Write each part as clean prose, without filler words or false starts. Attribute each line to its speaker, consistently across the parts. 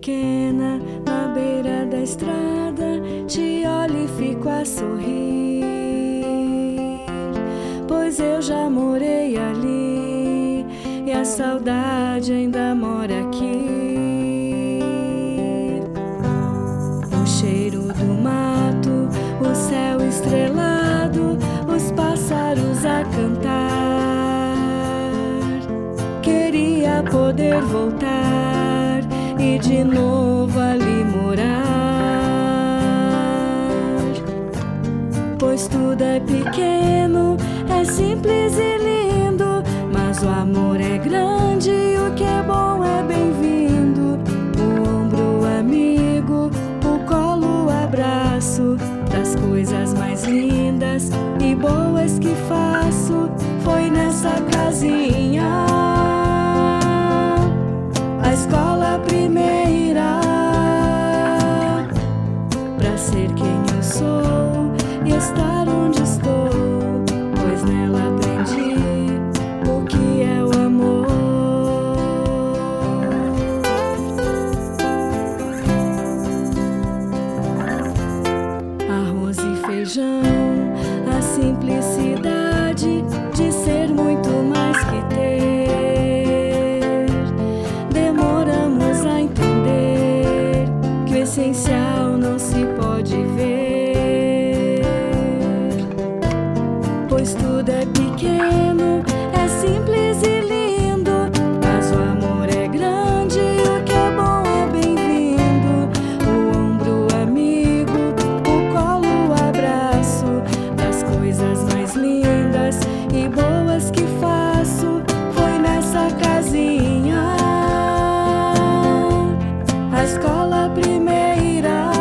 Speaker 1: pequena, na beira da estrada, te olho e fico a sorrir, pois eu já morei ali e a saudade ainda mora aqui. O cheiro do mato, o céu estrelado, os pássaros a cantar. Queria poder voltar e de novo ali morar, pois tudo é pequeno, é simples e lindo, mas o amor é grande e o que é bom é bem-vindo. O ombro amigo, o colo, o abraço, das coisas mais lindas e boas que faço, foi nessa casinha, a escola primeira, pra ser quem eu sou e estar onde estou, pois nela aprendi o que é o amor. Arroz e feijão, a simplicidade de ser muito mais que ter. Demoramos a entender que o essencial não se pode ver, pois tudo é pequeno, é simples e lindo, mas o amor é grande e o que é bom é bem-vindo. O ombro amigo, o colo, o abraço, das coisas mais lindas e boas que faço, foi nessa casinha, a escola primeira,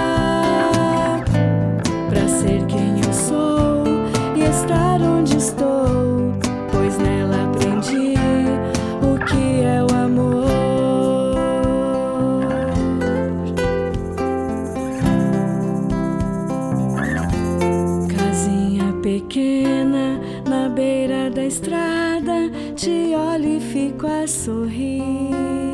Speaker 1: pra ser quem eu sou e estar onde estou, pois nela aprendi o que é o amor. Casinha pequena, na beira da estrada, te olho e fico a sorrir,